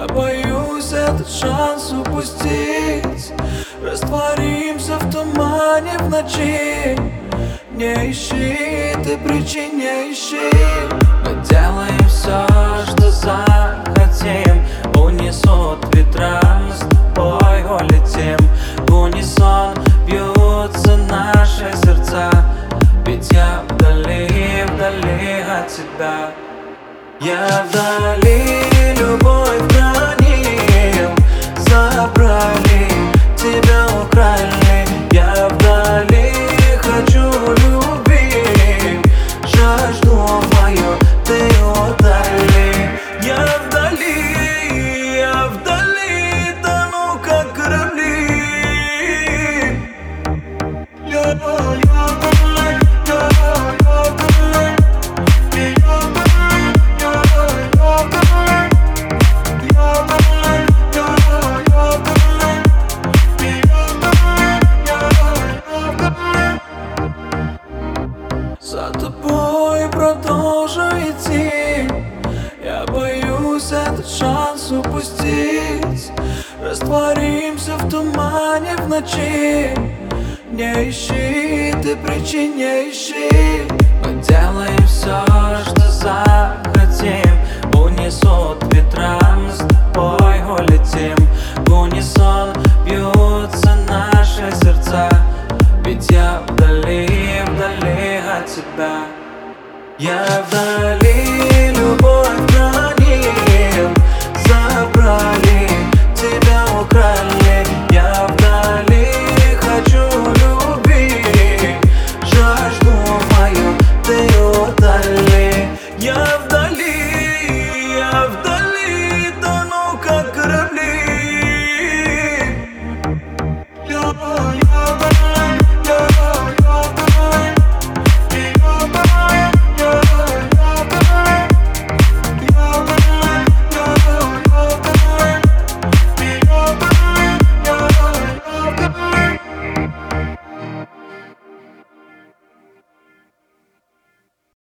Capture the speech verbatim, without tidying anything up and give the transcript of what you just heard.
Я боюсь этот шанс упустить. Растворимся в тумане в ночи. Не ищи, ты причин не ищи. Мы делаем все, что захотим. Унесут ветра, мы с тобой улетим. В унисон бьются наши сердца. Ведь я вдали, вдали от тебя. Я вдали, любовь хранил. Забрали, тебя украли. Я вдали, хочу любить. Жажду мою ты удали. Я вдали, я вдали, тону как корабли. Я вдали, за тобой продолжу идти. Я боюсь этот шанс упустить. Растворимся в тумане в ночи. Не ищи, ты причин не ищи. Мы делаем все, что захотим. Унесут ветра, мы с тобой улетим. В унисон бьются наши сердца. Ведь я вдали, вдали от тебя. Я вдали, любовь